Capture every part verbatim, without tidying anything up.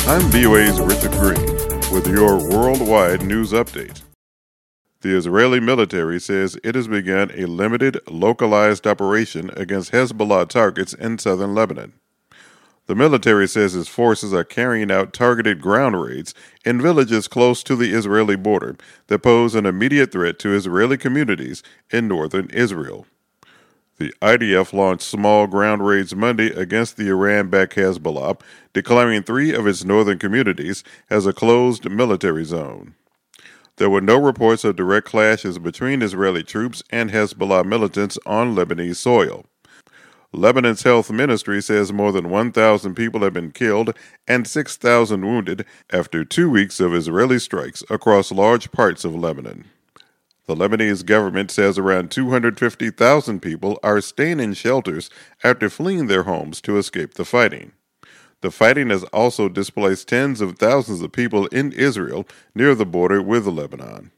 I'm V O A's Richard Green with your worldwide news update. The Israeli military says it has begun a limited, localized operation against Hezbollah targets in southern Lebanon. The military says its forces are carrying out targeted ground raids in villages close to the Israeli border that pose an immediate threat to Israeli communities in northern Israel. The I D F launched small ground raids Monday against the Iran-backed Hezbollah, declaring three of its northern communities as a closed military zone. There were no reports of direct clashes between Israeli troops and Hezbollah militants on Lebanese soil. Lebanon's health ministry says more than one thousand people have been killed and six thousand wounded after two weeks of Israeli strikes across large parts of Lebanon. The Lebanese government says around two hundred fifty thousand people are staying in shelters after fleeing their homes to escape the fighting. The fighting has also displaced tens of thousands of people in Israel near the border with Lebanon.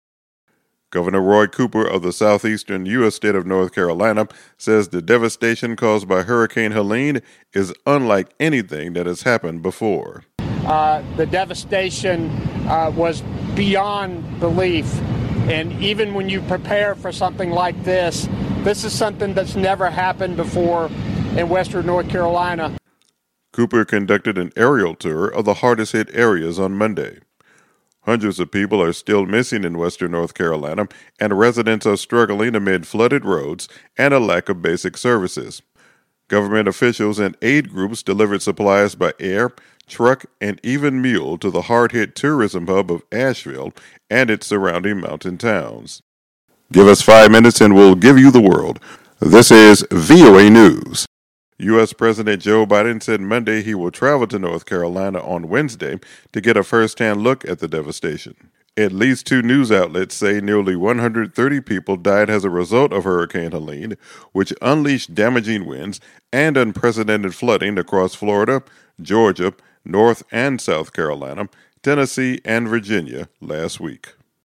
Governor Roy Cooper of the southeastern U S state of North Carolina says the devastation caused by Hurricane Helene is unlike anything that has happened before. Uh, the devastation uh, was beyond belief. And even when you prepare for something like this, this is something that's never happened before in western North Carolina. Cooper conducted an aerial tour of the hardest hit areas on Monday. Hundreds of people are still missing in western North Carolina, and residents are struggling amid flooded roads and a lack of basic services. Government officials and aid groups delivered supplies by air, truck, and even mule to the hard-hit tourism hub of Asheville and its surrounding mountain towns. Give us five minutes and we'll give you the world. This is V O A News. U S President Joe Biden said Monday he will travel to North Carolina on Wednesday to get a first-hand look at the devastation. At least two news outlets say nearly one hundred thirty people died as a result of Hurricane Helene, which unleashed damaging winds and unprecedented flooding across Florida, Georgia, North and South Carolina, Tennessee, and Virginia last week.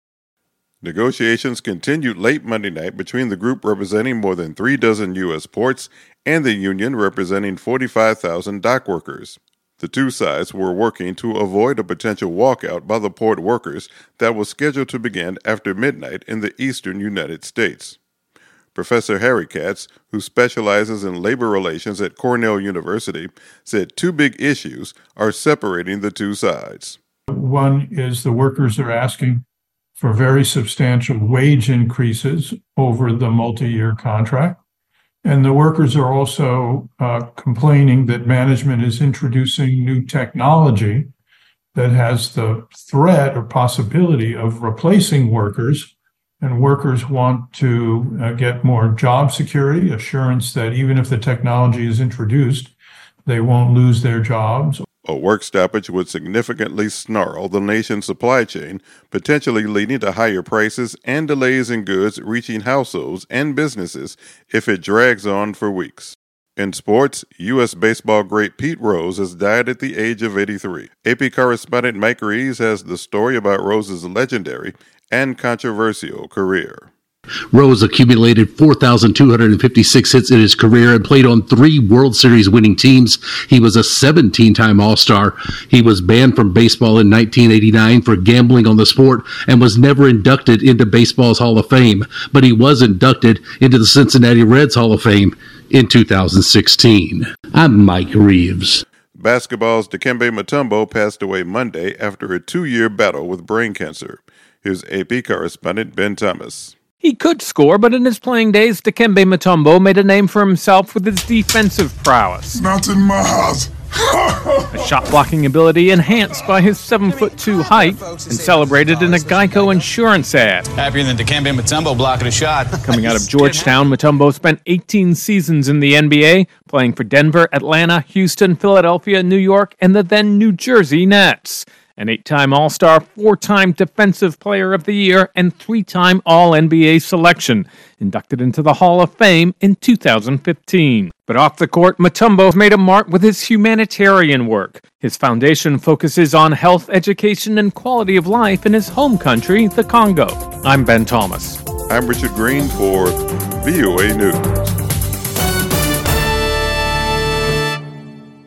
Negotiations continued late Monday night between the group representing more than three dozen U S ports and the union representing forty-five thousand dock workers. The two sides were working to avoid a potential walkout by the port workers that was scheduled to begin after midnight in the eastern United States. Professor Harry Katz, who specializes in labor relations at Cornell University, said two big issues are separating the two sides. One is the workers are asking for very substantial wage increases over the multi-year contract. And the workers are also uh, complaining that management is introducing new technology that has the threat or possibility of replacing workers. And workers want to uh, get more job security, assurance that even if the technology is introduced, they won't lose their jobs. A work stoppage would significantly snarl the nation's supply chain, potentially leading to higher prices and delays in goods reaching households and businesses if it drags on for weeks. In sports, U S baseball great Pete Rose has died at the age of eighty-three. A P correspondent Mike Reeves has the story about Rose's legendary and controversial career. Rose accumulated four thousand two hundred fifty-six hits in his career and played on three World Series winning teams. He was a seventeen-time All-Star. He was banned from baseball in nineteen eighty-nine for gambling on the sport and was never inducted into baseball's Hall of Fame, but he was inducted into the Cincinnati Reds Hall of Fame in two thousand sixteen. I'm Mike Reeves. Basketball's Dikembe Mutombo passed away Monday after a two-year battle with brain cancer. Here's A P correspondent Ben Thomas. He could score, but in his playing days, Dikembe Mutombo made a name for himself with his defensive prowess. Not in my house. A shot-blocking ability enhanced by his seven foot two height and celebrated in a Geico insurance ad. Happier than Dikembe Mutombo blocking a shot. Coming out of Georgetown, Mutombo spent eighteen seasons in the N B A, playing for Denver, Atlanta, Houston, Philadelphia, New York, and the then New Jersey Nets. An eight-time All-Star, four-time Defensive Player of the Year, and three-time All-N B A selection, inducted into the Hall of Fame in two thousand fifteen. But off the court, Mutombo made a mark with his humanitarian work. His foundation focuses on health, education, and quality of life in his home country, the Congo. I'm Ben Thomas. I'm Richard Green for V O A News.